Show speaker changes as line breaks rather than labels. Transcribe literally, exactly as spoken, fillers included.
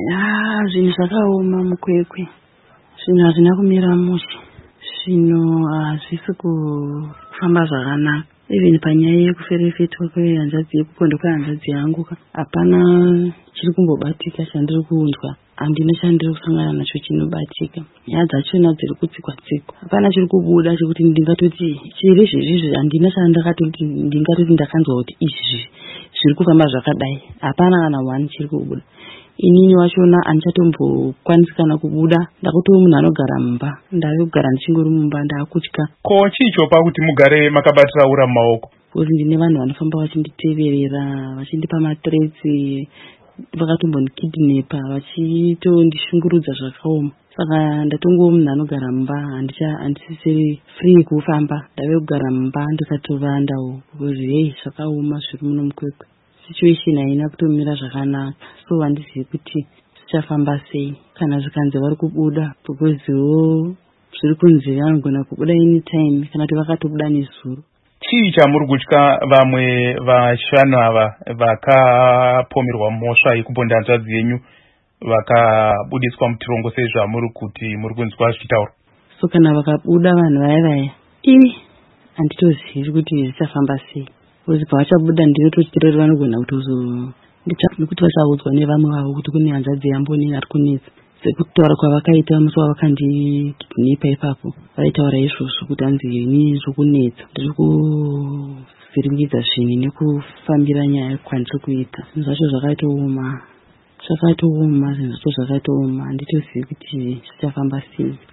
Ah, zvinhu zvakaoma mukwekwe. Zvinhu hazvina kumira mushe. Zvinhu hazvisi kufamba zvakanaka. Even panyaya yekuferefetwa kwehanzvadzi yekuponda kwehanzvadzi yangu hapana chiri kumbobatika chandiri kuunzwa. Handina chandiri kusangana nacho chinobatika. Nyaya dzachona dziri kutsikwa tsikwa. Hapana chiri kubuda chekuti ndingatoti chiri izvi handina chandakatoti ndingatoti ndakanzwa kuti izvi zviri kufamba zvakadai. Hapana kana one chiri kubuda. Inini wachona handichatombokwanisi kana kubuda. Ndakuti munhu anogara mumba. Ndave kugara ndichingori mumba ndakutya.
Ko chicho pakuti mugare makabatira ura mumaoko?
Kuti ndine vanhu vanofamba vachinditeverera, vachindipa mathreats, vakatombondikidnepa, vachitondishungurudza zvakaoma. Saka ndatongo munhu anogara mumba, handisisiri free kufamba. Ndave kugara mumba ndikatovandawo because hey zvakaoma zviri muno mukwekwe. Situation haina kutomira zvakanaka. So handizivi kuti zvichafamba sei kana zvikanzi vari kubuda because wo zviri kunzi vanogona kubuda anytime kana kuti vakatobuda nezuro.
Chii chamuri kutya vamwe vashanu ava vakapomerwa mhosva yekuponda hanzvadzi yenyu vakabudiswa mutirongo sezvamuri kuti muri kunzwa zvichitaura?
So kana vakabuda vanhu vaya vaya, ivi handitozivi kuti zvichafamba sei. Because pavachabuda ndinotochiterero vanogona kutozo nekuti vachaudzwa nevamwe vavo kuti kune hanzvadzi yamboni ari kunetsa. Sekutaura kwavakaita musi wavakandikidnepa ipapo vaitaura izvozvo kuti hanzi ini zviri kunetsa, ndiri kuvhiringidza zvinhu nekufambira nyaya kwandiri kuita. Zvinhu zvacho zvakatooma, zvakatooma, zvinhu zvacho zvakatooma. Handitozivi kuti zvichafamba sei.